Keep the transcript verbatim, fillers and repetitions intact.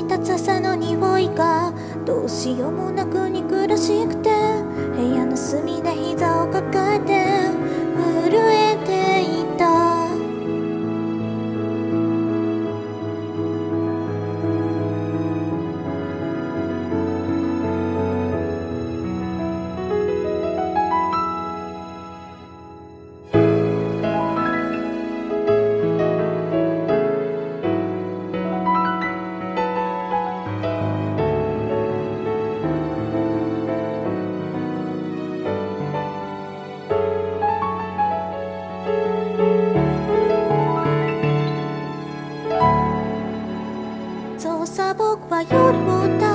立つ朝の匂いがどうしようもなく憎らしくて、部屋の隅で膝を抱えて震えていた。そうさ僕は夜を